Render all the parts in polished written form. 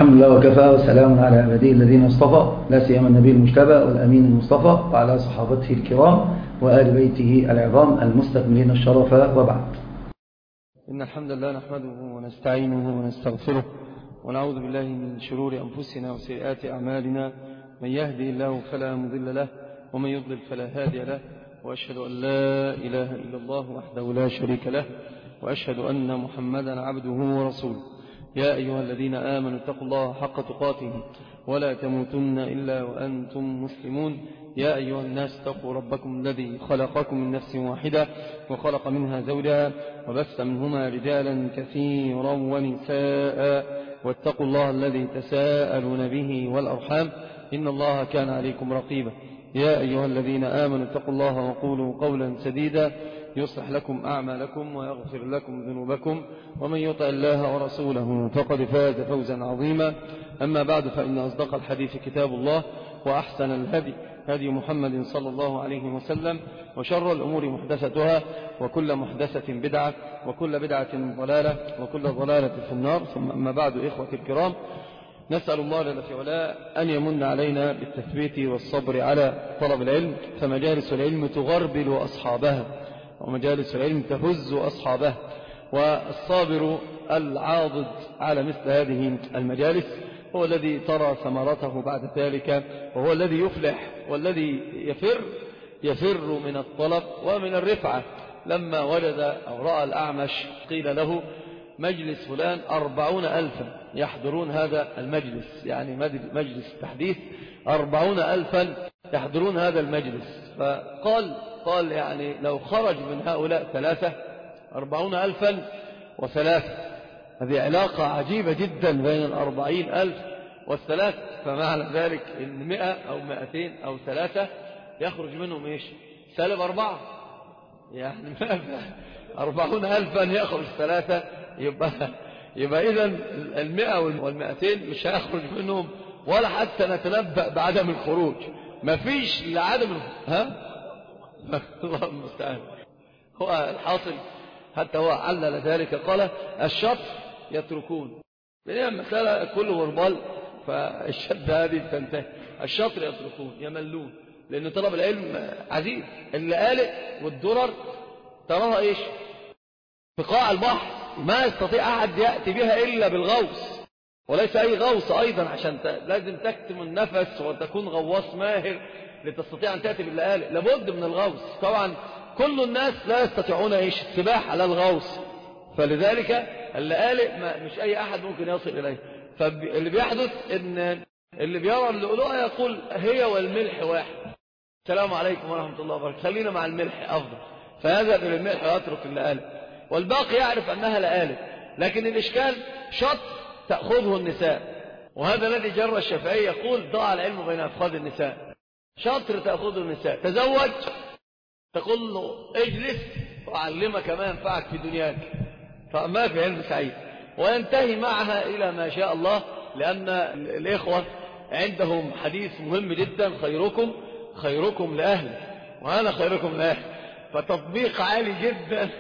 الحمد لله وكفى وسلام على عباده الذين اصطفى، لا سيما النبي المجتبى والأمين المصطفى وعلى صحابته الكرام وآل بيته العظام المستكملين الشرف، وبعد. إن الحمد لله نحمده ونستعينه ونستغفره ونعوذ بالله من شرور أنفسنا وسيئات أعمالنا، من يهدي الله فلا مضل له ومن يضلل فلا هادي له، وأشهد أن لا إله إلا الله وحده لا شريك له، وأشهد أن محمدا عبده ورسوله. يا أيها الذين آمنوا اتقوا الله حق تقاته ولا تموتن إلا وأنتم مسلمون. يا أيها الناس اتقوا ربكم الذي خلقكم من نفس واحدة وخلق منها زوجها وبث منهما رجالا كثيرا ونساء، واتقوا الله الذي تساءلون به والأرحام إن الله كان عليكم رقيبا. يا أيها الذين آمنوا اتقوا الله وقولوا قولا سديدا يصلح لكم أعمالكم ويغفر لكم ذنوبكم، ومن يطع الله ورسوله فقد فاز فوزا عظيما. أما بعد، فإن أصدق الحديث كتاب الله، وأحسن الهدي هدي محمد صلى الله عليه وسلم، وشر الأمور محدثتها، وكل محدثة بدعة، وكل بدعة ضلالة، وكل ضلالة في النار. ثم أما بعد، إخوة الكرام، نسأل الله جل في علاه أن يمن علينا بالتثبيت والصبر على طلب العلم، فمجالس العلم تغربل أصحابها، ومجالس العلم تهز أصحابها، والصابر العاضد على مثل هذه المجالس هو الذي ترى ثمرته بعد ذلك، وهو الذي يفلح، والذي يفر من الطلب ومن الرفعة. لما وجد أو رأى الأعمش قيل له مجلس فلان 40,000 يحضرون هذا المجلس، يعني مجلس التحديث 40,000 يحضرون هذا المجلس. فقال يعني لو خرج من هؤلاء 3 40,000 وثلاثة، هذه علاقة عجيبة جدا بين 40,000 والثلاث. فمعنى ذلك إن 100 أو 200 أو 3 يخرج منهم إيش؟ سالب 4، يعني 40,000 يخرج 3، يبقى إذن 100 وال200 مش هيخرج منهم ولا حتى نتنبأ بعدم الخروج، ما فيش لعدم الله المستعان. هو الحاصل حتى هو علل ذلك، قال الشطر يتركون، لأن المسألة كله وربال، فالشد هذه تنتهي. الشطر يتركون، يملون، لأن طلب العلم عزيز. اللآلئ والدرر تراها إيش؟ في قاع البحر، ما يستطيع أحد يأتي بها إلا بالغوص، وليس أي غوص أيضا، عشان لازم تكتم النفس وتكون غواص ماهر لتستطيع أن تأتي باللآلئ، لابد من الغوص. طبعا كل الناس لا يستطيعون إيش؟ السباحة على الغوص، فلذلك اللآلئ مش أي أحد ممكن يصل إليه. فاللي بيحدث إن اللي بيرى اللؤلؤة يقول هي والملح واحد، السلام عليكم ورحمة الله وبركاته، خلينا مع الملح أفضل، فيذهب إلى الملح ويترك اللآلئ، والباقي يعرف أنها لآلئ. لكن الإشكال شط تأخذه النساء، وهذا الذي جرى الشافعي يقول ضاع العلم بين أفخاذ النساء. شطر تأخذه النساء، تزوج تقول له اجلس وأعلمك ما ينفعك في دنياك، فما في علم سعيد، وينتهي معها إلى ما شاء الله. لأن الإخوة عندهم حديث مهم جدا، خيركم لأهل وأنا خيركم لأهل، فتطبيق عالي جدا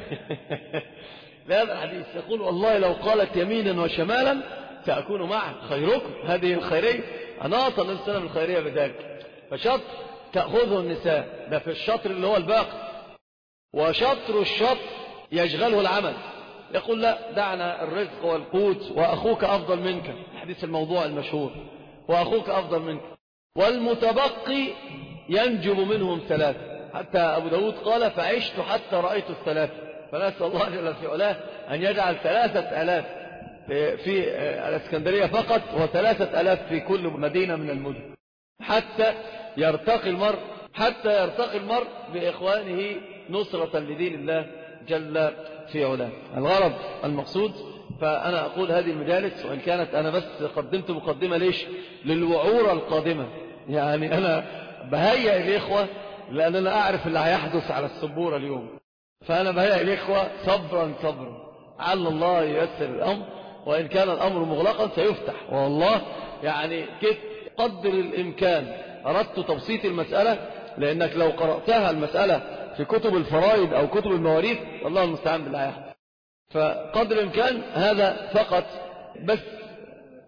لهذا الحديث. يقول والله لو قالت يمينا وشمالا سأكون معك، خيركم، هذه الخيرية، أناط النبي صلى الله عليه وسلم الخيرية بذلك. فشطر تأخذه النساء، ده في الشطر اللي هو الباقي. وشطر الشطر يشغله العمل، يقول لا دعنا الرزق والقوت، وأخوك أفضل منك، الحديث الموضوع المشهور، وأخوك أفضل منك. والمتبقي ينجب منهم 3، حتى أبو داود قال فعشت حتى رأيت 3. فنسأل الله جل في علاه أن يجعل 3,000 في الإسكندرية فقط، و3,000 في كل مدينة من المدن، حتى يرتقي المرء بإخوانه نصرة لدين الله جل في علاه. الغرض المقصود، فأنا أقول هذه المجالس، وإن كانت أنا بس قدمت مقدمة ليش؟ للوعورة القادمة، يعني أنا بهيئ الإخوة لأن أنا أعرف اللي هيحدث على السبورة اليوم، فأنا بهيئ الإخوة صبرا على الله ييسر الأمر، وإن كان الأمر مغلقا سيفتح، والله يعني كيف قدر الإمكان أردت تبسيط المسألة، لأنك لو قرأتها المسألة في كتب الفرائض أو كتب المواريث الله المستعان بالله يحدث. فقدر الإمكان هذا فقط، بس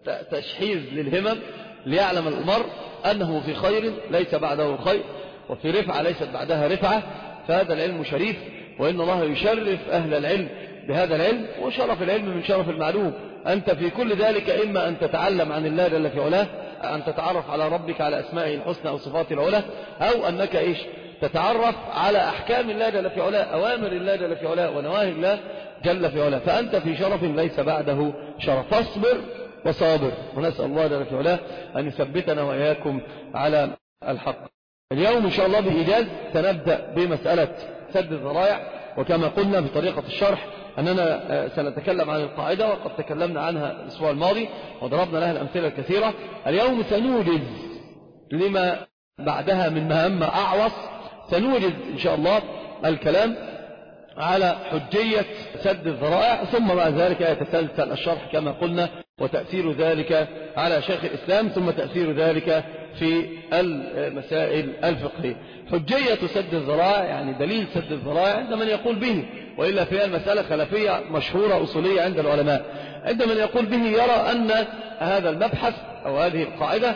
تشحيذ للهمم ليعلم المرء أنه في خير ليس بعده خير، وفي رفعة ليست بعدها رفعة. فهذا العلم شريف، وإن الله يشرف أهل العلم بهذا العلم، وشرف العلم من شرف المعلوم. أنت في كل ذلك إما أن تتعلم عن الله جل في علاه، أن تتعرف على ربك على أسمائه الحسنى أو صفاته العلى، أو أنك تتعرف على أحكام الله جل في علاه، أوامر الله جل في علاه ونواهي الله جل في علاه. فأنت في شرف ليس بعده شرف. فاصبر وصابر، ونسأل الله جل في علاه أن يثبتنا وإياكم على الحق. اليوم إن شاء الله بإيجاز سنبدأ بمسألة سد الذرائع، وكما قلنا بطريقة الشرح أننا سنتكلم عن القاعدة، وقد تكلمنا عنها الأسبوع الماضي وضربنا لها الأمثلة الكثيرة. اليوم سنوجز لما بعدها من مهمة أعوص، سنوجز إن شاء الله الكلام على حجية سد الذرائع، ثم بعد ذلك يتسلسل الشرح كما قلنا، وتأثير ذلك على شيخ الإسلام، ثم تأثير ذلك في المسائل الفقهية. حجية سد الذرائع يعني دليل سد الذرائع عند من يقول به، وإلا فيها المسألة خلافية مشهورة أصولية عند العلماء. عند من يقول به يرى أن هذا المبحث أو هذه القاعدة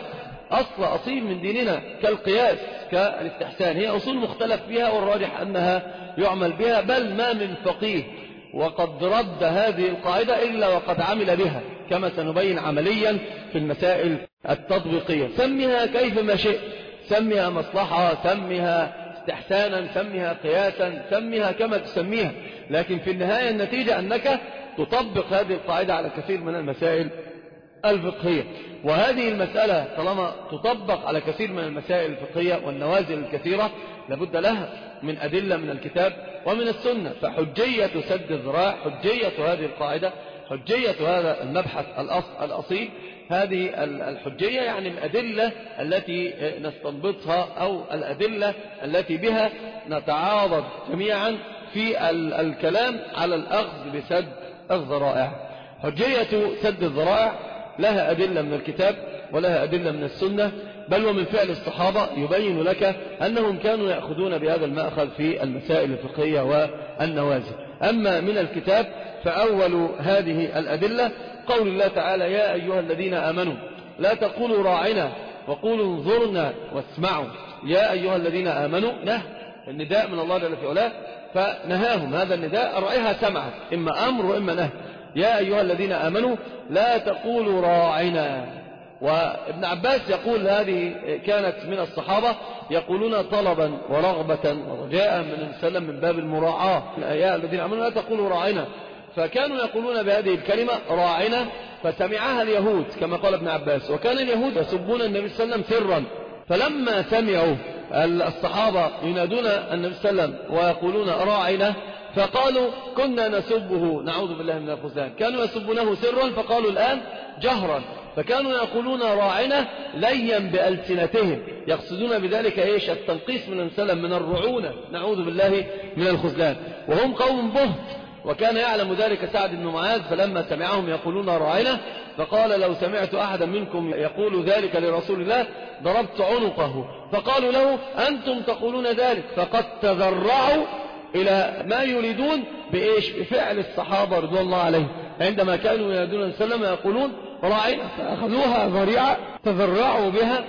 أصيل من ديننا، كالقياس كالاستحسان، هي أصول مختلف فيها، والراجح أنها يعمل بها، بل ما من فقيه وقد رد هذه القاعدة إلا وقد عمل بها، كما سنبين عمليا في المسائل التطبيقية. سميها كيف ما شئت، سميها مصلحة، سميها استحسانا، سميها قياسا، سميها كما تسميها، لكن في النهاية النتيجة أنك تطبق هذه القاعدة على كثير من المسائل الفقهية. وهذه المسألة طالما تطبق على كثير من المسائل الفقهية والنوازل الكثيرة لابد لها من أدلة من الكتاب ومن السنة. فحجية سد الذراع، حجية هذه القاعدة، حجية هذا المبحث الأصيل، هذه الحجية يعني الأدلة التي نستنبطها أو الأدلة التي بها نتعاضد جميعا في الكلام على الأخذ بسد الذرائع. حجية سد الذرائع لها أدلة من الكتاب ولها أدلة من السنة، بل ومن فعل الصحابة يبين لك أنهم كانوا يأخذون بهذا المأخذ في المسائل الفقهية والنوازل. أما من الكتاب فأول هذه الأدلة قول الله تعالى: يا أيها الذين آمنوا لا تقولوا راعنا وقولوا انظرنا واسمعوا. يا أيها الذين آمنوا، النداء من الله جل في علاه، فنهاهم هذا النداء، رأيها سمعت، إما أمر وإما نهي. يا أيها الذين آمنوا لا تقولوا راعنا. وابن عباس يقول هذه كانت من الصحابة يقولون طلبا ورغبة ورجاء من السلام من باب المراعاة. يا الذين آمنوا لا تقولوا راعنا، فكانوا يقولون بهذه الكلمة راعنا، فسمعها اليهود كما قال ابن عباس، وكان اليهود يسبون النبي صلى الله عليه وسلم سرا، فلما سمعوا الصحابة ينادون النبي صلى الله عليه وسلم ويقولون راعنا فقالوا كنا نسبه، نعوذ بالله من الخذلان، كانوا يسبونه سرا فقالوا الآن جهرا، فكانوا يقولون راعنا ليا بألسنتهم، يقصدون بذلك التنقيص من السلام من الرعونة، نعوذ بالله من الخذلان، وهم قوم بهت. وكان يعلم ذلك سعد بن معاذ، فلما سمعهم يقولون راعنا فقال: لو سمعت أحدا منكم يقول ذلك لرسول الله ضربت عنقه. فقالوا له: أنتم تقولون ذلك، فقد تذرعوا إلى ما يريدون بفعل الصحابة رضوان الله عليهم، عندما كانوا ينادون السلام يقولون راعنا، فأخذوها ذريعة تذرعوا بها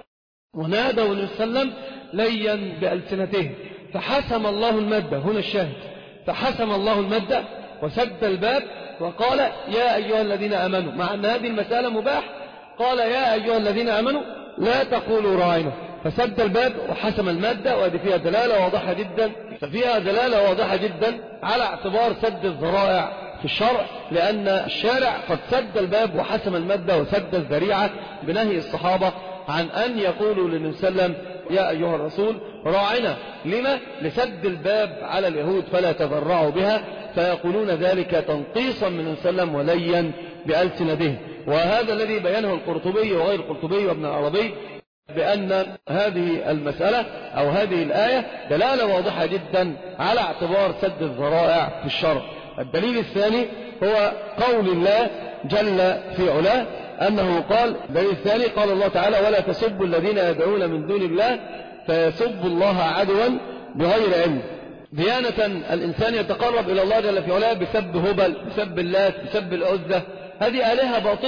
ونادوا السلام ليا بألسنتهم، فحسم الله المادة، هنا الشاهد، فحسم الله المادة وسد الباب وقال: يا أيها الذين آمنوا، مع أن هذه المسألة مباح، قال: يا أيها الذين آمنوا لا تقولوا راعنا، فسد الباب وحسم المادة. وهذه فيها دلالة واضحة جدا، ففيها دلالة واضحة جدا على اعتبار سد الذرائع في الشرع، لأن الشارع قد سد الباب وحسم المادة وسد الذريعة بنهي الصحابة عن أن يقولوا للنبي صلى الله عليه وسلم: يا أيها الرسول راعنا. لما؟ لسد الباب على اليهود فلا تذرعوا بها، فيقولون ذلك تنقيصا من السلام وليا بألسنتهم. وهذا الذي بينه القرطبي وغير القرطبي وابن العربي، بأن هذه المسألة أو هذه الآية دلالة واضحة جدا على اعتبار سد الذرائع في الشرع. الدليل الثاني هو قول الله جل في علاه أنه قال، الدليل الثاني قال الله تعالى: ولا تسبوا الذين يدعون من دون الله فيسبوا الله عدوا بغير علم. ديانة الإنسان يتقرب إلى الله جل في علاه بسب هبل، بسب اللات، بسب العزة، هذه آلهة باطلة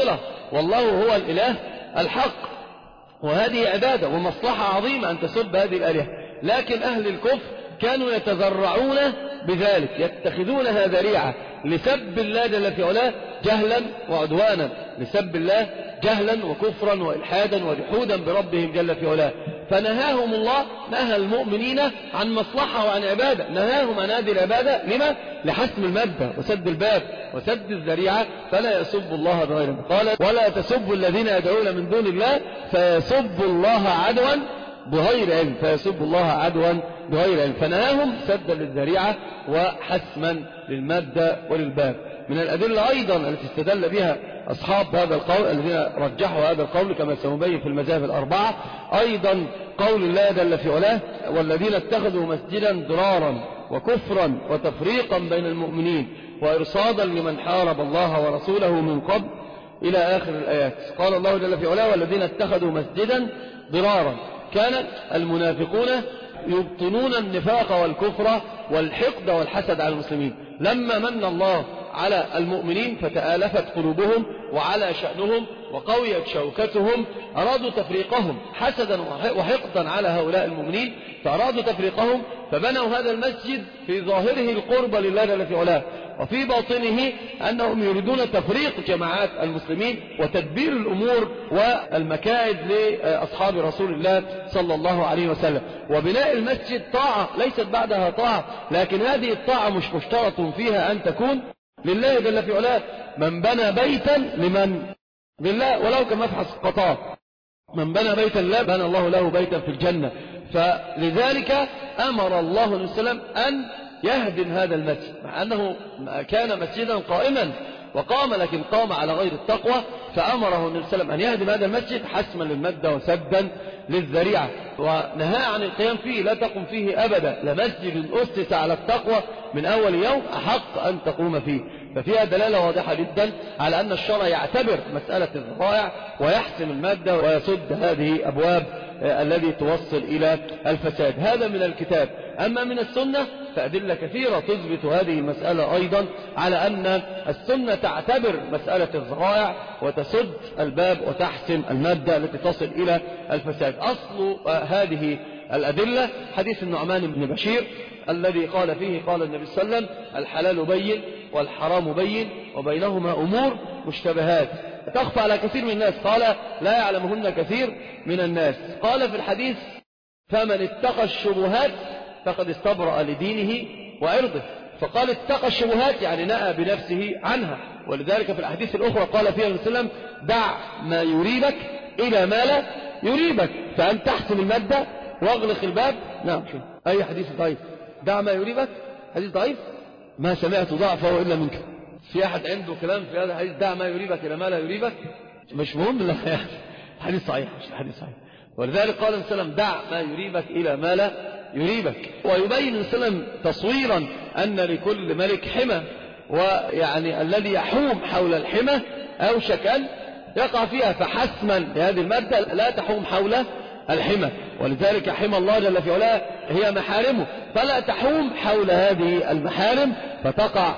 والله هو الإله الحق. وهذه عبادة ومصلحة عظيمة أن تسب هذه الآلهة، لكن أهل الكفر كانوا يتذرعون بذلك، يتخذونها ذريعة لسب الله جل في علاه جهلا وعدوانا، لسب الله جهلا وكفرا وإلحادا وجحودا بربهم جل في علاه. فنهاهم الله، نهى المؤمنين عن مصلحة وعن عبادة، نهاهم عن هذه العبادة لما؟ لحسم المادة وسد الباب وسد الذريعة، فلا يسبوا الله بغير ما قال ولا تسبوا الذين يدعون من دون الله فيسبوا الله عدوا بغير علم، فيسبوا الله عدوا بغير علم. فنهاهم سدا للذريعة وحسما للمادة وللباب. من الأدلة أيضا التي استدل بها أصحاب هذا القول الذين رجحوا هذا القول كما سنبين في المذاهب الأربعة أيضا قول الله جل في علاه والذين اتخذوا مسجدا ضرارا وكفرا وتفريقا بين المؤمنين وإرصادا لمن حارب الله ورسوله من قبل إلى آخر الآيات. قال الله جل في علاه والذين اتخذوا مسجدا ضرارا. كان المنافقون يبطنون النفاق والكفر والحقد والحسد على المسلمين، لما من الله على المؤمنين فتآلفت قلوبهم وعلى شأنهم وقويت شوكتهم أرادوا تفريقهم حسدا وحقدا على هؤلاء المؤمنين، فأرادوا تفريقهم فبنوا هذا المسجد في ظاهره القرب لله جل في علاه، وفي باطنه أنهم يريدون تفريق جماعات المسلمين وتدبير الأمور والمكائد لأصحاب رسول الله صلى الله عليه وسلم. وبناء المسجد طاعة ليست بعدها طاعة، لكن هذه الطاعة مش مشترط فيها أن تكون لله جل في علاه. من بنى بيتا لمن؟ لله، ولو كمفحص قطار. من بنى بيتا لله بنى الله له بيتا في الجنة. فلذلك أمر الله عليه وسلم أن يهدم هذا المسجد، مع أنه كان مسجدا قائما وقام، لكن قام على غير التقوى، فأمره النبي صلى الله عليه وسلم أن يهدم هذا المسجد حسما للمادة وسدا للذريعة، ونهى عن القيام فيه، لا تقم فيه أبدا، لمسجد أسس على التقوى من أول يوم أحق أن تقوم فيه. ففيها دلالة واضحة جدا على أن الشرع يعتبر مسألة الذرائع ويحسم المادة ويسد هذه أبواب الذي توصل إلى الفساد. هذا من الكتاب. أما من السنة فأدلة كثيرة تثبت هذه المسألة أيضا على أن السنة تعتبر مسألة الذرائع وتسد الباب وتحسم المادة التي تصل إلى الفساد. أصل هذه الأدلة حديث النعمان بن بشير الذي قال فيه قال النبي صلى الله عليه وسلم الحلال بين والحرام بين وبينهما أمور مشتبهات تخفى على كثير من الناس، قال لا يعلمهن كثير من الناس. قال في الحديث فمن اتقى الشبهات فقد استبرأ لدينه وعرضه. فقال اتقى الشبهات يعني نأى بنفسه عنها. ولذلك في الأحاديث الأخرى قال فيها النبي صلى الله عليه وسلم دع ما يريبك إلى ما لا يريبك، فأن تحسم المادة واغلق الباب. نعم شو أي حديث ضعيف؟ دع ما يريبك حديث ضعيف، ما سمعت ضعفه إلا منك. في أحد عنده كلام في هذا الحديث دع ما يريبك إلى ما لا يريبك؟ مش مهم. لا حديث صحيح، مش حديث صحيح. ولذلك قال النبي صلى الله عليه وسلم دع ما يريبك إلى ما لا يريبك. ويبين النبي صلى الله عليه وسلم تصويرا أن لكل ملك حمى، ويعني الذي يحوم حول الحمى أوشك أن يقع فيها، فحسما لهذه المادة لا تحوم حول الحمى. ولذلك حمى الله جل في علاه هي محارمه، فلا تحوم حول هذه المحارم فتقع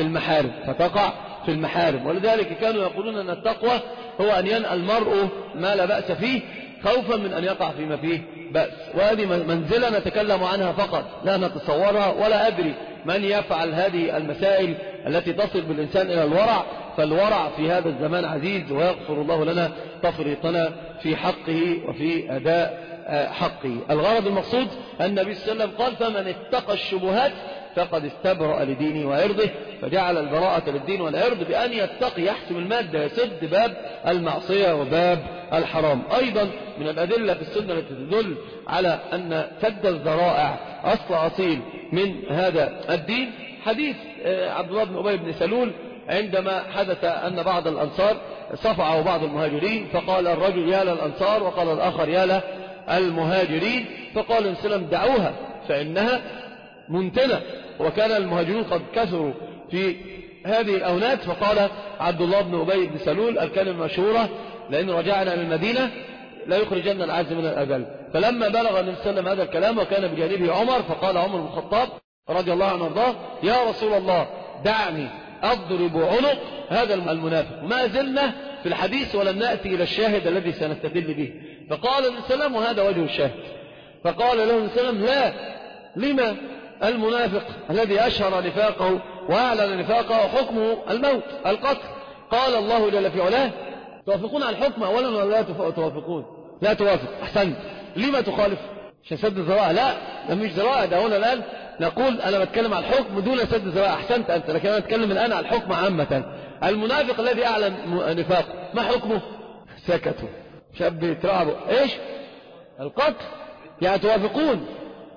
في المحارم. ولذلك كانوا يقولون أن التقوى هو أن ينأى المرء ما لا بأس فيه خوفا من أن يقع فيما فيه بأس. وهذه منزلة نتكلم عنها فقط لا نتصورها، ولا أدري من يفعل هذه المسائل التي تصل بالإنسان إلى الورع. فالورع في هذا الزمان عزيز، ويغفر الله لنا تفريطنا في حقه وفي أداء حقه. الغرض المقصود النبي صلى الله عليه وسلم قال فمن اتقى الشبهات فقد استبرأ لدينه وعرضه، فجعل البراءة للدين والعرض بأن يتقي يحسم المادة، يسد باب المعصية وباب الحرام. أيضا من الأدلة في السنة التي تدل على أن سد الذرائع أصيل من هذا الدين حديث عبد الله بن أبي بن سلول عندما حدث أن بعض الأنصار صفعوا بعض المهاجرين، فقال الرجل يا للأنصار وقال الآخر يا للمهاجرين، فقال النبي صلى الله عليه وسلم دعوها فإنها منتنة. وكان المهاجرون قد كثروا في هذه الأونات. فقال عبد الله بن أبي بن سلول الكلمة المشهورة لأن رجعنا إلى المدينة لا يخرجن العز من الأجل. فلما بلغ النبي صلى الله عليه وسلم هذا الكلام وكان بجانبه عمر، فقال عمر بن الخطاب رضي الله عنه وارضاه يا رسول الله دعني أضرب عنق هذا المنافق. ما زلنا في الحديث ولم نأتي إلى الشاهد الذي سنستدل به. فقال النبي صلى الله عليه وسلم وهذا وجه الشاهد، فقال له النبي صلى الله عليه وسلم لا، لما المنافق الذي أشهر نفاقه وأعلن نفاقه حكمه الموت القتل؟ قال الله جل في علاه توافقون على الحكم أولا ولا لا توافقون؟ لا توافق. أحسنت. لما تخالف؟ عشان سد الذرائع؟ لا، ده مش ذرائع، ده هنا الآن نقول أنا بتكلم على الحكم دون سد الذرائع. أحسنت أنت، لكن أنا أتكلم الآن على الحكم عامة. المنافق الذي أعلن نفاقه ما حكمه؟ سكتوا، شاب يترعبوا إيش؟ القتل. يعني توافقون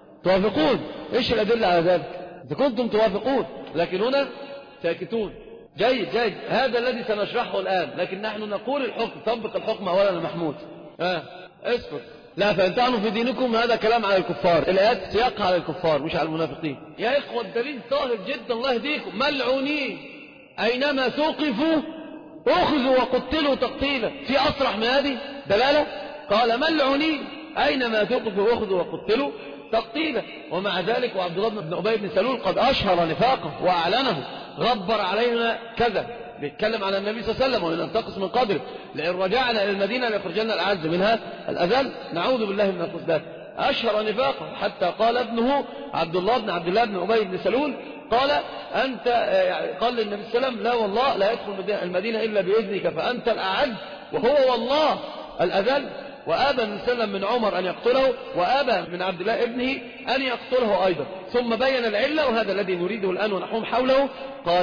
إيش الأدلة على ذلك؟ إذا كنتم توافقون، لكن هنا ساكتون. جيد، هذا الذي سنشرحه الآن. لكن نحن نقول الحكم، طبق الحكم أولا يا محمود. اسكت. لا، فإن طعنوا في دينكم، هذا كلام على الكفار، الآيات سياقها على الكفار مش على المنافقين. يا إخوة الدليل ظاهر جدا، الله يهديكم. ملعونين أينما ثقفوا أخذوا وقتلوا تقتيلا. في أصرح من هذه دلالة؟ قال ملعونين أينما ثقفوا أخذوا وقتلوا تقتيلا. ومع ذلك وعبد الله بن أبي بن سلول قد أشهر نفاقه وأعلنه، غبر علينا كذا، بيتكلم عن النبي صلى الله عليه وسلم ولننتقص من قدره، لئن رجعنا إلى المدينة ليخرجنا الأعز منها الأذل، نعوذ بالله من الخذلان. أشهر نفاقه حتى قال ابنه عبد الله بن أبي بن سلول قال أنت، قال للنبي صلى الله عليه وسلم لا والله لا يدخل المدينة إلا بإذنك فأنت الأعز، وهو والله الأذل. وآبى النبي صلى الله عليه وسلم من عمر أن يقتله، وآبى من عبد الله ابنه أن يقتله أيضا. ثم بين العلة، وهذا الذي نريده الآن ونحوم حوله. قال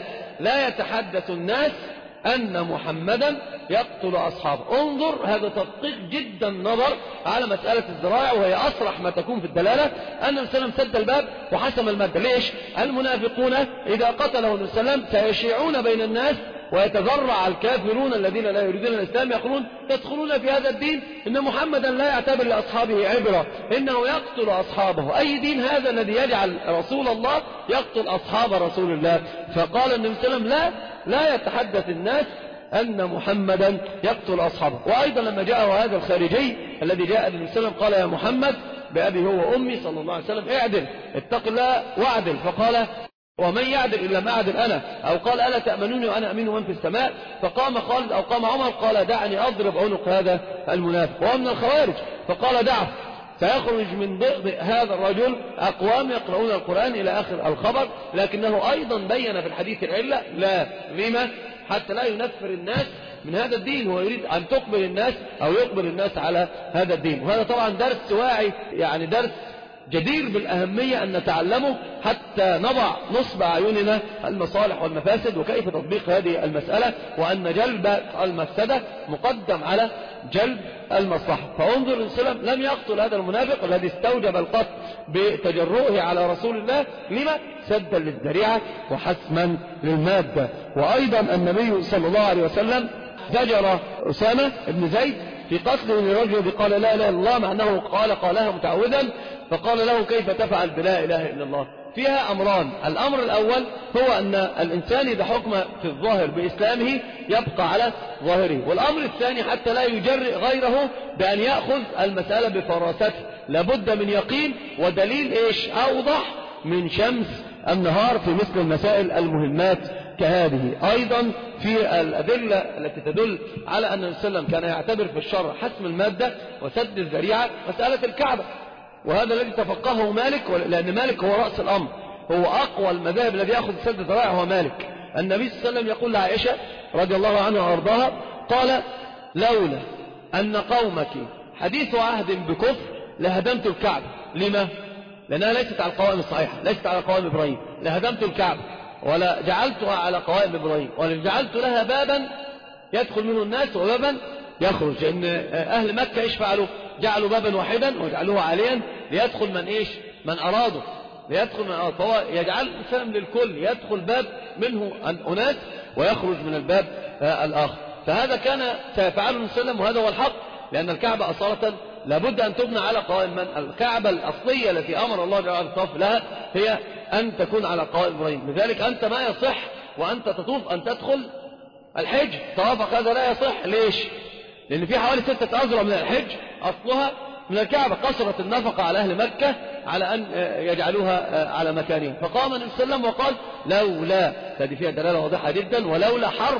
لا يتحدث الناس أن محمدا يقتل أصحابه. انظر، هذا تدقيق جدا نظر على مسألة الذرائع، وهي أصرح ما تكون في الدلالة. أن النبي صلى الله عليه وسلم سد الباب وحسم المادة. ليش؟ المنافقون إذا قتله النبي صلى الله عليه وسلم سيشيعون بين الناس، ويتذرع الكافرون الذين لا يريدون الإسلام يقولون تدخلون في هذا الدين إن محمدا لا يعتبر لأصحابه عبرة، إنه يقتل أصحابه. أي دين هذا الذي يجعل رسول الله يقتل أصحاب رسول الله؟ فقال النبي صلى الله عليه وسلم لا يتحدث الناس أن محمدا يقتل أصحابه. وأيضا لما جاء هذا الخارجي الذي جاء النبي صلى الله عليه وسلم قال يا محمد بأبي هو وأمي صلى الله عليه وسلم اعدل، اتق الله واعدل. فقال ومن يعدل إلا ما أعدل أنا، أو قال ألا تأمنوني وأنا أمين من في السماء. فقام خالد أو قام عمر قال دعني أضرب عنق هذا المنافق، وهو من الخوارج. فقال دعه، سيخرج من ضئضئ هذا الرجل أقوام يقرؤون القرآن إلى آخر الخبر. لكنه أيضا بين في الحديث العلة، لا لما؟ حتى لا ينفر الناس من هذا الدين. هو يريد أن تقبل الناس أو يقبل الناس على هذا الدين. وهذا طبعا درس واعي، يعني درس جدير بالأهمية أن نتعلمه حتى نضع نصب أعيننا المصالح والمفاسد وكيف تطبيق هذه المسألة، وأن جلب المفسدة مقدم على جلب المصلحة. فانظر النبي صلى الله عليه وسلم لم يقتل هذا المنافق الذي استوجب القتل بتجرؤه على رسول الله. لما؟ سدا للذريعة وحسما للمادة. وأيضا النبي صلى الله عليه وسلم زجر أسامة بن زيد في قتله لرجل قال لا إله إلا الله، مع أنه قالها متعوذا. فقال له كيف تفعل بلا إله إلا الله؟ فيها أمران. الأمر الأول هو أن الإنسان إذا حكم في الظاهر بإسلامه يبقى على ظاهره. والأمر الثاني حتى لا يجرئ غيره بأن يأخذ المسألة بفراسته، لابد من يقين ودليل إيش أوضح من شمس النهار في مثل المسائل المهمات كهذه. أيضا في الأدلة التي تدل على أن النبي صلى الله عليه وسلم كان يعتبر في الشرع حسم المادة وسد الذريعة مسألة الكعبة، وهذا الذي تفقهه مالك، لأن مالك هو رأس الأمر، هو أقوى المذاهب الذي يأخذ سد الذرائع هو مالك. النبي صلى الله عليه وسلم يقول لعائشة رضي الله عنها وأرضاها قال لولا أن قومك حديث عهد بكفر لهدمت الكعبة. لما؟ لأنها ليست على القوائم الصحيحة، ليست على قوائم إبراهيم. لهدمت الكعبة ولا جعلتها على قوائم إبراهيم، ولا جعلت لها بابا يدخل منه الناس وبابا يخرج. لأن أهل مكة إيش فعلوا؟ جعلوا بابا واحدا وجعلوه عاليا ليدخل من إيش؟ من أرادوا، ليدخل من أرادوا. فهو يجعل السلام للكل، يدخل باب منه أناس ويخرج من الباب الآخر. فهذا كان سيفعله النبي صلى الله عليه وسلم، وهذا هو الحق، لأن الكعبة أصالة لابد أن تبنى على قوائم من؟ الكعبة الأصلية التي أمر الله جل وعلا الطواف لها هي أن تكون على قوائم إبراهيم. لذلك أنت ما يصح وأنت تطوف أن تدخل الحج، طوافك هذا لا يصح. ليش؟ لأن في حوالي 6 أذرع من الحج أصلها من الكعبة، قصرت النفقة على أهل مكة على أن يجعلوها على مكانها. فقام النبي صلى الله عليه وسلم وقال لولا، هذه فيها دلالة واضحة جدا، ولولا حرف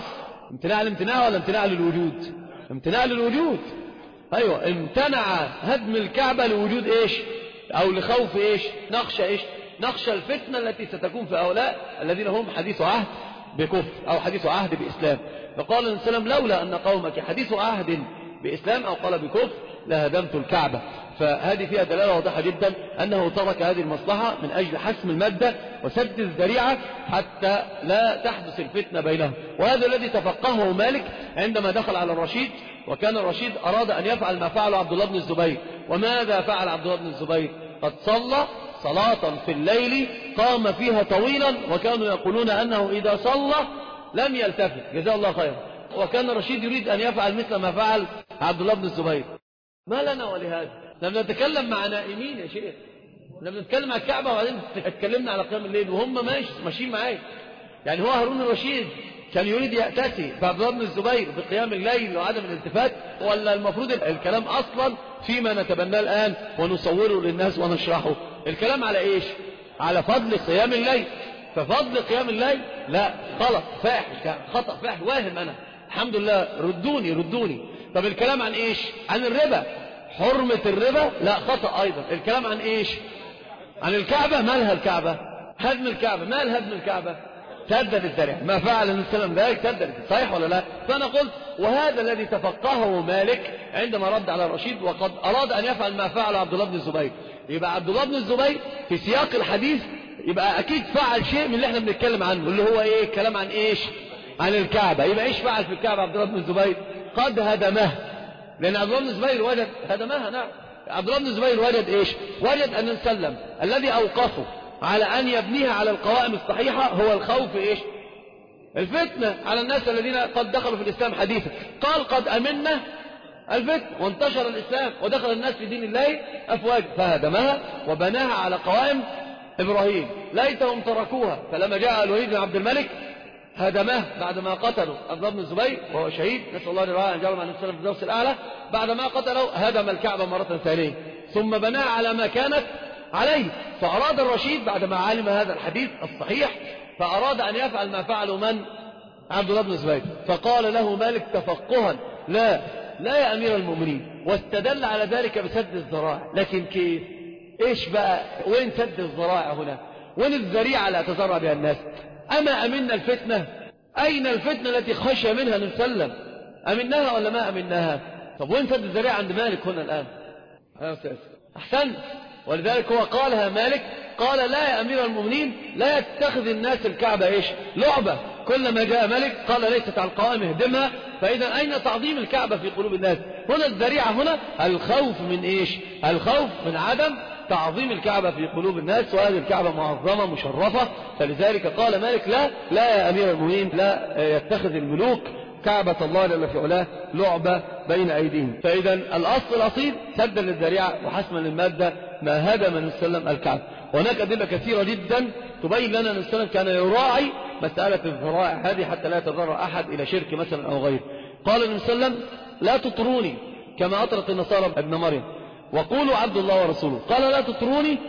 امتناع الامتناع ولا امتناع للوجود؟ امتناع للوجود. ايوه، امتنع هدم الكعبة لوجود ايش؟ او لخوف ايش؟ نخشى ايش؟ نخشى الفتنة التي ستكون في هؤلاء الذين هم حديث عهد بكفر او حديث عهد بإسلام. فقال النبي صلى الله عليه وسلم لولا ان قومك حديث عهد بإسلام او قال بكفر لهدمت الكعبة. فهذه فيها دلالة واضحة جدا أنه ترك هذه المصلحة من أجل حسم المادة وسد الذريعة حتى لا تحدث الفتنة بينهم. وهذا الذي تفقهه مالك عندما دخل على الرشيد، وكان الرشيد أراد أن يفعل ما فعل عبد الله بن الزبير. وماذا فعل عبد الله بن الزبير؟ قد صلى صلاة في الليل قام فيها طويلا، وكانوا يقولون أنه إذا صلى لم يلتفت، جزاه الله خيرا. وكان الرشيد يريد أن يفعل مثل ما فعل عبد الله بن الزبير. ما لنا ولهذا؟ لما نتكلم مع نائمين يا شيخ، لما نتكلم على الكعبة وبعدين اتكلمنا على قيام الليل وهم ماشيين معايا. يعني هو هارون الرشيد كان يريد يأتسي بعبد الله بن الزبير بقيام الليل وعدم الالتفات، ولا المفروض الكلام أصلا فيما نتبناه الآن ونصوره للناس ونشرحه؟ الكلام على إيش؟ على فضل قيام الليل. ففضل قيام الليل لا، غلط فاحش، خطأ فاحش، واهم أنا الحمد لله، ردوني. طب الكلام عن إيش؟ عن الربا، حرمة الربا، لا خطأ أيضا. الكلام عن إيش؟ عن الكعبة. مالها الكعبة؟ هدم الكعبة. مال هدم الكعبة؟ سدد الذريعة. ما فعل النبي صلى الله عليه وسلم ذلك سدد، صحيح ولا لا؟ فأنا قلت وهذا الذي تفقهه مالك عندما رد على الرشيد، وقد أراد أن يفعل ما فعل عبد الله بن الزبير. يبقى عبد الله بن الزبير في سياق الحديث يبقى أكيد فعل شيء من اللي احنا بنتكلم عنه، اللي هو إيه؟ الكلام عن إيش؟ عن الكعبة. يبقى إيش فعل في الكعبة عبد الله بن الزبير؟ قد هدمه. لأن عبد الله بن الزبير وجد هدمها. نعم، عبد الله بن الزبير وجد إيش؟ وجد أن السلم الذي أوقفه على أن يبنيها على القوائم الصحيحة هو الخوف إيش؟ الفتنة على الناس الذين قد دخلوا في الإسلام حديثا. قال قد أمنا الفتنة وانتشر الإسلام ودخل الناس في دين الله أفواج، فهدمها وبناها على قوائم إبراهيم. ليتهم تركوها، فلما جاء الوليد بن عبد الملك هدمه بعدما قتلوا عبد الله بن الزبير وهو شهيد، نسأل الله الرعاية أن جعله مع النبي في الدرس الأعلى. بعدما قتلوا هدم الكعبة مرة ثانية ثم بناها على ما كانت عليه. فأراد الرشيد بعدما علم هذا الحديث الصحيح فأراد أن يفعل ما فعلوا من؟ عبد الله بن الزبير. فقال له مالك تفقها لا يا أمير المؤمنين، واستدل على ذلك بسد الذرائع. لكن كيف؟ إيش بقى؟ وين سد الذرائع هنا؟ وين الذريعة لا تزرع بها الناس؟ أما أمنا الفتنة؟ أين الفتنة التي خشى منها النبي صلى الله عليه وسلم؟ أمناها ولا ما أمناها؟ طب وين سد الذريعة عند مالك هنا الآن؟ أحسن. ولذلك هو قالها مالك، قال لا يا أمير المؤمنين لا يتخذ الناس الكعبة إيش؟ لعبة. كلما جاء ملك قال ليست على القوائم اهدمها. فإذا أين تعظيم الكعبة في قلوب الناس؟ هنا الذريعة، هنا الخوف من إيش؟ الخوف من عدم تعظيم الكعبة في قلوب الناس، وهذه الكعبة معظمة مشرفة. فلذلك قال مالك لا يا أمير المؤمنين لا يتخذ الملوك كعبة الله جل في علاه لعبة بين أيديهم. فإذا الأصل الأصيل سدا للذريعة وحسما للمادة ما هدم النبي صلى الله عليه وسلم الكعبة. وهناك أدلة كثيرة جدا تبين لنا أن النبي صلى الله عليه وسلم كان يراعي مسألة الذرائع هذه حتى لا يتضرر أحد إلى شرك مثلا أو غيره. قال النبي صلى الله عليه وسلم لا تطروني كما أطرت النصارى ابن مريم وقولوا عبد الله ورسوله. قال لا تطروني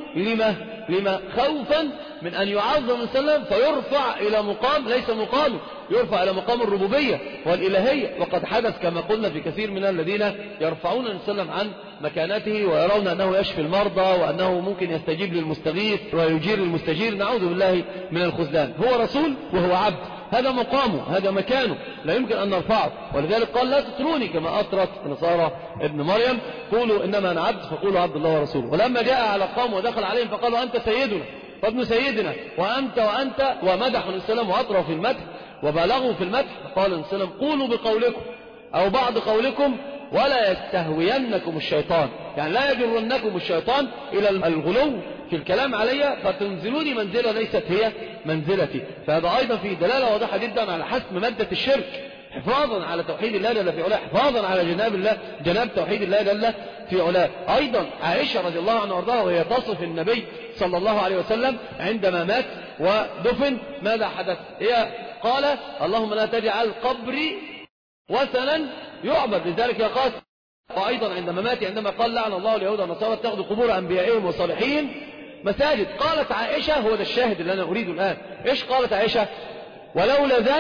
لما خوفا من أن يعظم النبي صلى الله عليه وسلم فيرفع إلى مقام ليس مقامه، يرفع إلى مقام الربوبية والإلهية. وقد حدث كما قلنا في كثير من الذين يرفعون النبي صلى الله عليه وسلم عن مكانته ويرون أنه يشفي المرضى وأنه ممكن يستجيب للمستغيث ويجير المستجير. نعوذ بالله من الخذلان. هو رسول وهو عبد، هذا مقامه، هذا مكانه، لا يمكن أن نرفعه. ولذلك قال لا تطروني كما أطرت نصارى ابن مريم، قولوا إنما أنا عبد فقولوا عبد الله ورسوله. ولما جاء على قوم ودخل عليهم فقالوا أنت سيدنا وابن سيدنا وأنت ومدحوا السلام وأطروا في المدح وبالغوا في المدح. قال السلام قولوا بقولكم أو بعض قولكم ولا يستهوينكم الشيطان، يعني لا يجرنكم الشيطان إلى الغلو في الكلام علي فتنزلوني منزلة ليست هي منزلتي. فهذا أيضا فيه دلالة واضحة جدا على حسم مادة الشرك، حفاظا على توحيد الله جل في علاه، حفاظا على جناب توحيد الله جل في علاه. أيضا عائشة رضي الله عنها وارضاها وهي تصف النبي صلى الله عليه وسلم عندما مات ودفن ماذا حدث؟ هي قال اللهم لا تجعل قبري وثنا يعبد، لذلك يقاس. وأيضا عندما مات عندما قال لعن الله اليهود والنصارى اتخذوا قبور أنبيائهم وصالحين مساجد. قالت عائشة، هو ده الشاهد اللي أنا أريده الآن، إيش قالت عائشة؟ ولولا ذلك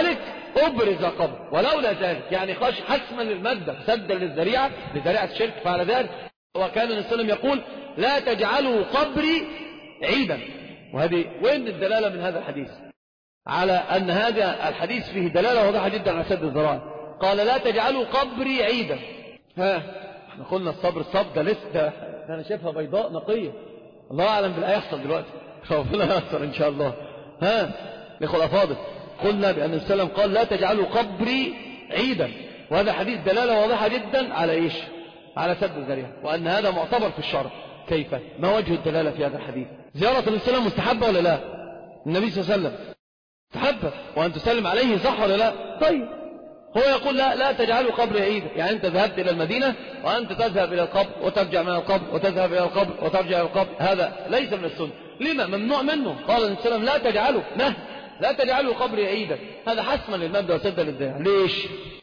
أبرز قبر، ولولا ذلك يعني حسما للمادة سدا للذريعة لذريعة الشرك فعلى ذلك. وكان النبي صلى الله عليه وسلم يقول لا تجعلوا قبري عيدا. وهذه وين الدلالة من هذا الحديث؟ على أن هذا الحديث فيه دلالة واضحة جدا على سد الذرائع. قال لا تجعلوا قبري عيدا. احنا قلنا الصبر ده لسه انا شايفها بيضاء نقية، الله أعلم بالله يحصل دلوقتي، ربنا ييسر إن شاء الله. الإخوة الأفاضل، قلنا بأن النبي صلى الله عليه وسلم قال لا تجعلوا قبري عيدا، وهذا حديث دلالة واضحة جدا على إيش؟ على سد الذريعة، وأن هذا معتبر في الشرع. كيف؟ ما وجه الدلالة في هذا الحديث؟ زيارة النبي صلى الله عليه وسلم مستحبة ولا لا؟ النبي صلى الله عليه وسلم مستحبة، وأن تسلم عليه صح ولا لا؟ طيب هو يقول لا تجعلوا قبري عيدا، يعني أنت ذهبت إلى المدينة وأنت تذهب إلى القبر وترجع من القبر وتذهب إلى القبر وترجع إلى القبر، هذا ليس من السنة. لما؟ ممنوع منه. قال النبي صلى الله عليه وسلم لا تجعلوا لا تجعلوا قبري عيدا، هذا حسما للمبدأ وسدا للذريعة. ليش؟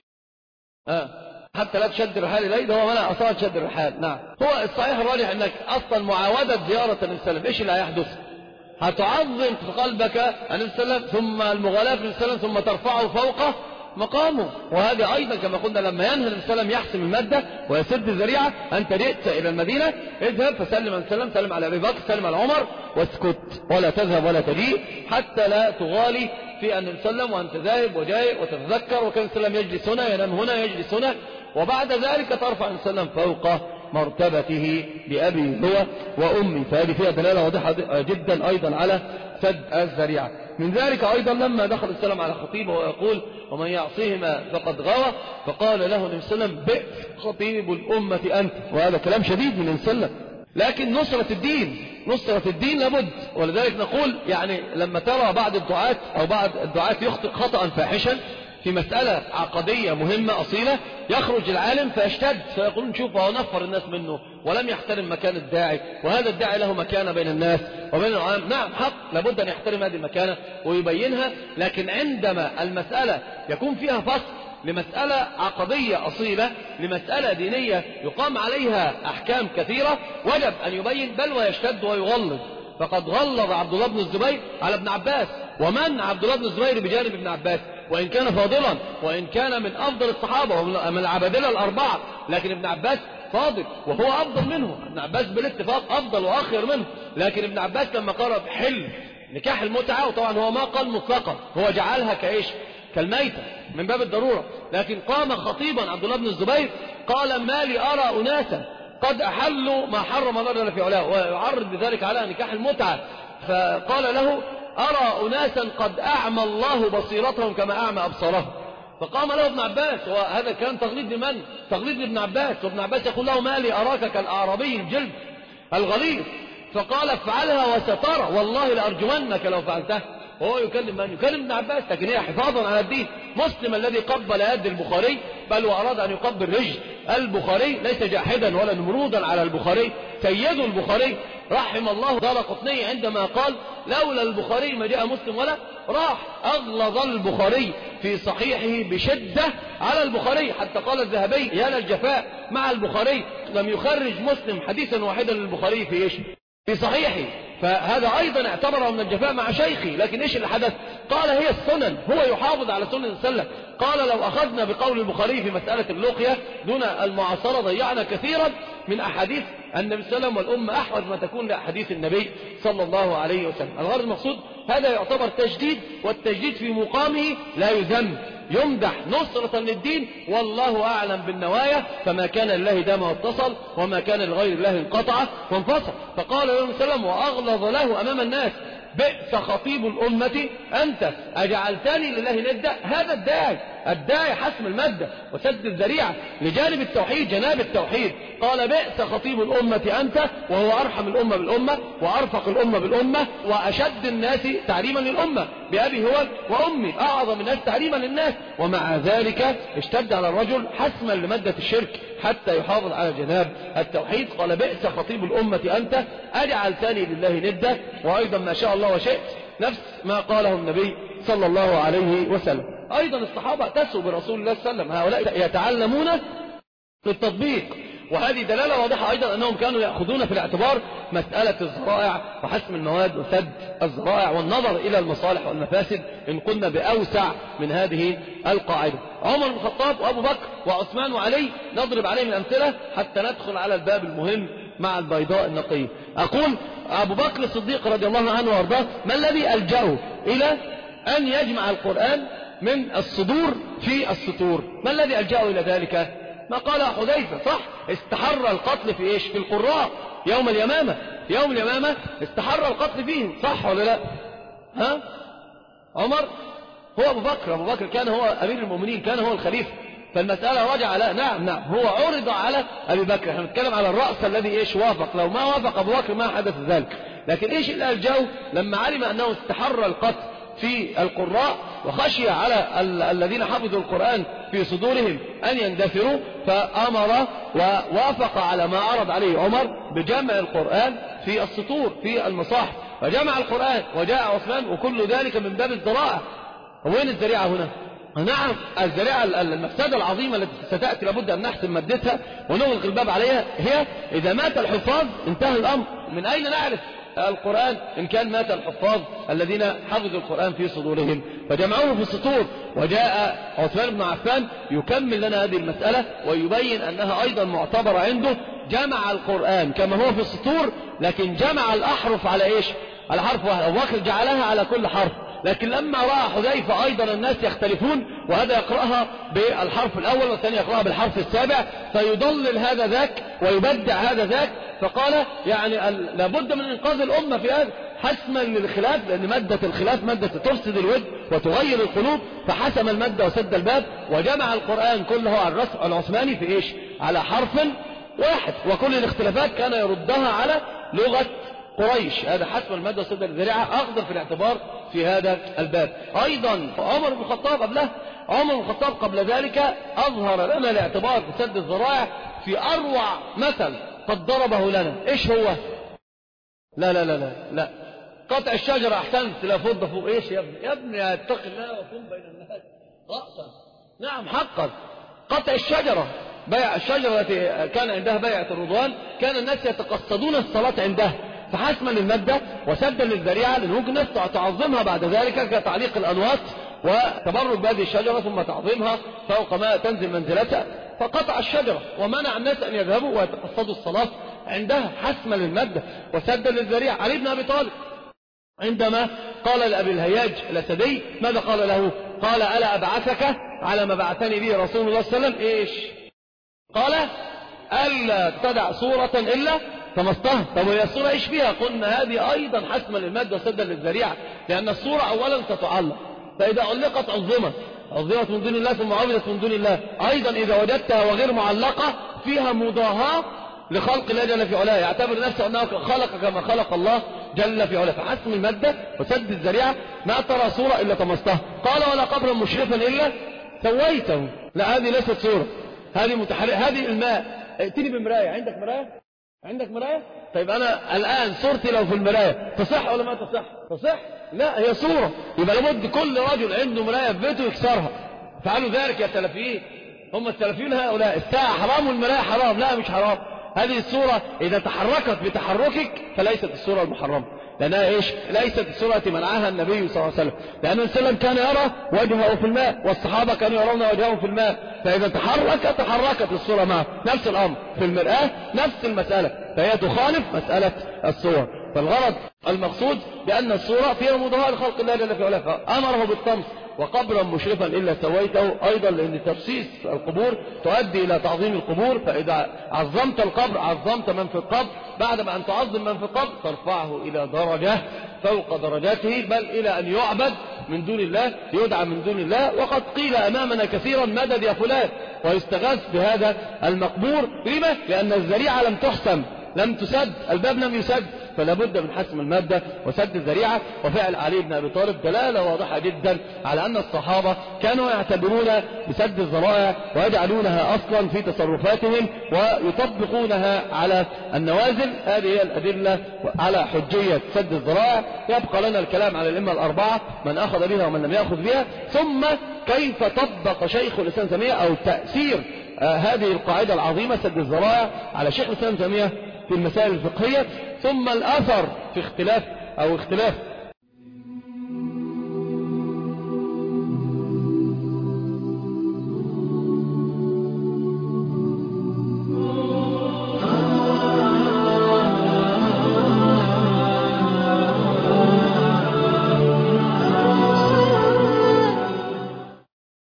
حتى لا تشد الرحال إليه، ده هو منع أصلا تشد الرحال. نعم، هو الصحيح الراجح أنك أصلا معاودة زيارة النبي صلى الله عليه وسلم إيش اللي هيحدث؟ هتعظم في قلبك النبي صلى الله عليه وسلم، ثم المغالاة في النبي صلى الله عليه وسلم، ثم ترفعه فوق مقامه. وهذا أيضا كما قلنا لما ينهى النبي صلى الله عليه وسلم يحسم المادة ويسد الذريعة، أنت جئت إلى المدينة اذهب فسلم على السلام، سلم على أبي بكر، سلم على عمر، واسكت ولا تذهب ولا تجيء حتى لا تغالي في أن النبي صلى الله عليه وسلم وأنت ذاهب وجاي وتتذكر وكان النبي صلى الله عليه وسلم يجلس هنا ينام هنا يجلس هنا، وبعد ذلك ترفع النبي صلى الله عليه وسلم فوق مرتبته بأبي هو وأمي. فهذه فيها دلالة واضحة جدا أيضا على سد الذريعة. من ذلك أيضا لما دخل السلام على خطيبه ويقول ومن يعصيهما فقد غوى، فقال له النبي صلى الله عليه وسلم بئس خطيب الأمة أنت. وهذا كلام شديد من النبي صلى الله عليه وسلم، لكن نصرة الدين لابد. ولذلك نقول يعني لما ترى بعض الدعاة أو بعض الدعاة يخطئ خطأ فاحشا في مسألة عقدية مهمة أصيلة، يخرج العالم فيشتد فيقولون شوف هو نفر الناس منه ولم يحترم مكان الداعي، وهذا الداعي له مكانة بين الناس وبين العالم. نعم حق، لابد أن يحترم هذه المكانة ويبينها، لكن عندما المسألة يكون فيها فصل لمسألة عقدية أصيلة، لمسألة دينية يقام عليها أحكام كثيرة، وجب أن يبين بل ويشتد ويغلظ. فقد غلظ عبد الله بن الزبير على ابن عباس، ومن عبد الله بن الزبير بجانب ابن عباس، وإن كان فاضلا وإن كان من أفضل الصحابة ومن العبادلة الأربعة، لكن ابن عباس فاضل وهو أفضل منه. ابن عباس بالاتفاق أفضل وأخير منه، لكن ابن عباس لما قرأ بحل نكاح المتعة، وطبعا هو ما قال مطلقا، هو جعلها كإيش؟ كالميتة من باب الضرورة، لكن قام خطيبا عبد الله بن الزبير قال ما لي أرى أناسا قد أحلوا ما حرم الله جل في علاه، ويعرض بذلك على نكاح المتعة. فقال له أرى أناسا قد أعمى الله بصيرتهم كما أعمى أبصارهم. فقام له ابن عباس، وهذا كان تغليد لمن؟ تغليد لابن عباس، وابن عباس يقول له ما لي أراك كالأعرابي الجلد الغليظ. فقال افعلها وسترى والله لأرجمنك لو فعلتها. وهو يكلم من؟ يكلم ابن عباس، لكن هي حفاظا على الدين. مسلم الذي قبل يد البخاري بل وأراد أن يقبل رجل البخاري ليس جاحدا ولا نمرودا على البخاري، سيد البخاري رحم الله دارقطني عندما قال لولا البخاري ما جاء مسلم ولا راح. أغلظ البخاري في صحيحه بشدة على البخاري، حتى قال الذهبي يا للجفاء مع البخاري، لم يخرج مسلم حديثا واحدا للبخاري في إيش؟ في صحيحه. فهذا أيضا اعتبره من الجفاء مع شيخي. لكن إيش اللي حدث؟ قال هي السنن، هو يحافظ على سنن السلة. قال لو أخذنا بقول البخاري في مسألة اللقية دون المعاصرة ضيعنا كثيرا من أحاديث النبي صلى الله عليه وسلم، والأمة أحوج ما تكون لأحاديث النبي صلى الله عليه وسلم. الغرض المقصود هذا يعتبر تجديد، والتجديد في مقامه لا يذم، يمدح نصرة للدين، والله أعلم بالنوايا. فما كان لله دام واتصل، وما كان لغير الله انقطع وانفصل. فقال له صلى الله عليه وسلم وأغلظ له أمام الناس بئس خطيب الأمة أنت أجعلتني لله ندا. هذا الداعي حسم المادة وسد الذريعة لجانب التوحيد، جناب التوحيد. قال بئس خطيب الأمة أنت، وهو أرحم الأمة بالأمة وأرفق الأمة بالأمة وأشد الناس تعليما للأمة بأبي هو وأمي، أعظم الناس تعليما للناس، ومع ذلك اشتد على الرجل حسما لمادة الشرك حتى يحافظ على جناب التوحيد. قال بئس خطيب الأمة أنت أجعلتني لله ندا. وأيضا ما شاء الله وشئت، نفس ما قاله النبي صلى الله عليه وسلم. أيضا الصحابة اعتسوا برسول الله صلى الله عليه وسلم، هؤلاء يتعلمون في التطبيق، وهذه دلالة واضحة أيضا أنهم كانوا يأخذون في الاعتبار مسألة الذرائع وحسم المواد وسد الذرائع والنظر إلى المصالح والمفاسد إن قلنا بأوسع من هذه القاعدة. عمر بن الخطاب وأبو بكر وعثمان وعلي نضرب عليهم الأمثلة حتى ندخل على الباب المهم مع البيضاء النقية. أقول أبو بكر الصديق رضي الله عنه وارضاه ما الذي ألجأه إلى أن يجمع القرآن من الصدور في السطور؟ ما الذي ألجأه إلى ذلك؟ ما قال حذيفة صح، استحر القتل في إيش؟ في القراء يوم اليمامة. يوم اليمامة استحر القتل فيهم، صح ولا لا؟ ها؟ عمر هو أبو بكر كان هو أمير المؤمنين، كان هو الخليفة، فالمسألة رجع على نعم هو عرض على أبي بكر. احنا بنتكلم على الرأس الذي إيش وافق، لو ما وافق أبو بكر ما حدث ذلك. لكن إيش اللي ألجأه لما علم أنه استحر القتل في القراء وخشي على الذين حفظوا القرآن في صدورهم أن يندثروا، فأمر ووافق على ما عرض عليه عمر بجمع القرآن في السطور في المصاحف، فجمع القرآن وجاء عثمان، وكل ذلك من باب الذرائع. وين الذريعة هنا؟ نعم الذريعة المفسدة العظيمة التي ستأتي لابد أن نحسم مادتها ونغلق الباب عليها هي إذا مات الحفاظ انتهى الأمر. من أين نعرف القرآن إن كان مات الحفاظ الذين حفظوا القرآن في صدورهم؟ فجمعوه في السطور، وجاء عثمان بن عفان يكمل لنا هذه المسألة ويبين أنها أيضا معتبرة عنده. جمع القرآن كما هو في السطور، لكن جمع الأحرف على إيش؟ على حرف واحد. أبو بكر جعلها على كل حرف، لكن لما رأى حذيفة أيضا الناس يختلفون، وهذا يقرأها بالحرف الأول والثاني يقرأها بالحرف السابع، فيضلل هذا ذاك ويبدع هذا ذاك، فقال يعني لابد من إنقاذ الأمة في هذا حسما للخلاف، لأن مادة الخلاف مادة تفسد الود وتغير القلوب، فحسم المادة وسد الباب وجمع القرآن كله على الرسم العثماني في إيش؟ على حرف واحد، وكل الاختلافات كان يردها على لغة قريش. هذا حسم المادة وسد الذريعة أخذ في الاعتبار في هذا الباب. أيضا عمر بن الخطاب قبل ذلك أظهر لنا الاعتبار في سد الذرائع في أروع مثل قد ضربه لنا. إيش هو؟ لا لا لا لا لا قطع الشجرة. أحسنت، لا فض فوق إيش يا ابني؟ يا ابني اتق الله وكن بين الناس رأسا. نعم حقا قطع الشجرة، بيع الشجرة التي كان عندها بيعة الرضوان، كان الناس يتقصدون الصلاة عندها، فحسما للمادة وسدا للذريعة، لأن ممكن الناس تعظمها بعد ذلك كتعليق الأنواط وتبرك بهذه الشجرة ثم تعظيمها فوق ما تنزل منزلتها، فقطع الشجرة ومنع الناس أن يذهبوا ويتقصدوا الصلاة عندها حسما للمادة وسدا للذريعة. علي بن أبي طالب عندما قال لأبي الهياج الأسدي ماذا قال له؟ قال ألا أبعثك على ما بعثني به رسول الله صلى الله عليه وسلم؟ إيش قال؟ ألا تدع صورة إلا طمستها. طب وهي الصورة إيش فيها؟ قلنا هذه أيضا حسما للمادة وسدا للذريعة، لأن الصورة أولا ستعلق، فإذا علقت عظمت من دون الله ثم عبدت من دون الله. أيضا إذا وجدتها وغير معلقة فيها مضاهاة لخلق الله جل في علاه، يعتبر نفسه أنه خلق كما خلق الله جل في علاه. فحسم المادة وسد الذريعة ما ترى صورة إلا طمستها. قال ولا قبرا مشرفا إلا سويته. لا هذه ليست صورة، هذه متحرك، هذه الماء. ائتني بمراية. عندك مراية؟ طيب أنا الآن صورتي لو في المراية تصح ولا ما تصح؟ لا هي صورة. يبقى لابد كل رجل عنده مراية في بيته يكسرها. فعلوا ذلك يا سلفيين. هم السلفيين هؤلاء الساعة حرام والمراية حرام. لا مش حرام. هذه الصورة إذا تحركت بتحركك فليست الصورة المحرمة، لأنها إيش؟ ليست الصورة التي منعها النبي صلى الله عليه وسلم، لأن النبي صلى الله عليه وسلم كان يرى وجهه في الماء والصحابة كانوا يرون وجههم في الماء، فإذا تحركت الصورة معه. نفس الأمر في المرآة، نفس المسألة، فهي تخالف مسألة الصور. فالغرض المقصود بأن الصورة فيها مضاهاة لخلق الله جل في علاه، فأمره بالطمس. وقبرا مشرفا إلا سويته، أيضا لأن تفسيس القبور تؤدي إلى تعظيم القبور، فإذا عظمت القبر عظمت من في القبر، بعد ما أن تعظم من في القبر ترفعه إلى درجة فوق درجاته، بل إلى أن يعبد من دون الله، يدعى من دون الله. وقد قيل أمامنا كثيرا مدد يا فلان، ويستغاث بهذا المقبور. لما؟ لأن الذريعة لم تحسم، لم تسد، الباب لم يسد، فلا بد من حسم المادة وسد الذريعة. وفعل علي بن أبي طالب دلالة واضحة جدا على أن الصحابة كانوا يعتبرون بسد الذرائع ويجعلونها أصلا في تصرفاتهم ويطبقونها على النوازل. هذه هي الأدلة على حجية سد الذرائع. يبقى لنا الكلام على الأئمة الأربعة، من أخذ بها ومن لم يأخذ بها، ثم كيف طبق شيخ الإسلام تيمية أو تأثير هذه القاعدة العظيمة سد الذرائع على شيخ الإسلام تيمية في المسائل الفقهية. ثم الأثر في اختلاف